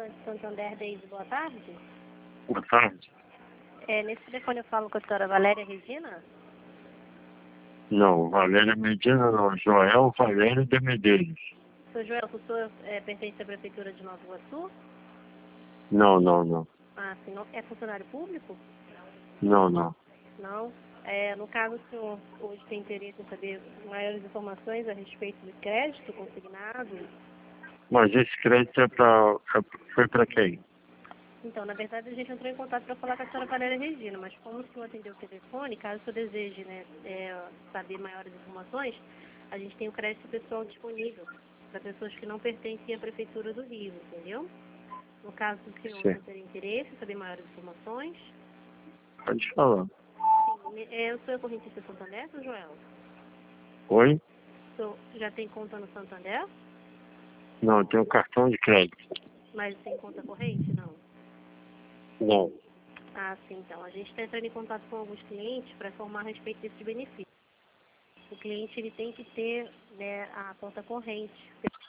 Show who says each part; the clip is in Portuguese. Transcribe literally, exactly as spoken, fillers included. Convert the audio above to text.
Speaker 1: representante do Santander, Deise, boa tarde.
Speaker 2: Boa tarde.
Speaker 1: É, nesse telefone eu falo com a senhora Valéria Regina?
Speaker 2: Não, Valéria Medina não, Joel Valério de Medeiros.
Speaker 1: Seu Joel, o senhor é, pertence à Prefeitura de Nova Iguaçu?
Speaker 2: Não, não, não.
Speaker 1: Ah, sim, não, é funcionário público?
Speaker 2: Não, não.
Speaker 1: Não. É, no caso, o senhor hoje tem interesse em saber maiores informações a respeito do crédito consignado?
Speaker 2: Mas esse crédito é pra, é- foi para quem?
Speaker 1: Então, na verdade, a gente entrou em contato para falar com a senhora Valéria Regina, mas como o senhor atendeu o telefone, caso o senhor deseje, né, é, saber maiores informações, a gente tem o crédito pessoal disponível para pessoas que não pertencem à Prefeitura do Rio, entendeu? No caso do senhor, o
Speaker 2: Sim.
Speaker 1: senhor teria interesse em saber maiores informações?
Speaker 2: Pode falar.
Speaker 1: Sim, é, o senhor é correntista Santander, seu Joel?
Speaker 2: Oi?
Speaker 1: O senhor já tem conta no Santander?
Speaker 2: Não, eu tenho cartão de crédito.
Speaker 1: Mas tem conta corrente? Não.
Speaker 2: Não.
Speaker 1: Ah, sim, então. A gente está entrando em contato com alguns clientes para informar a respeito desse benefício. O cliente ele tem que ter, né, a conta corrente.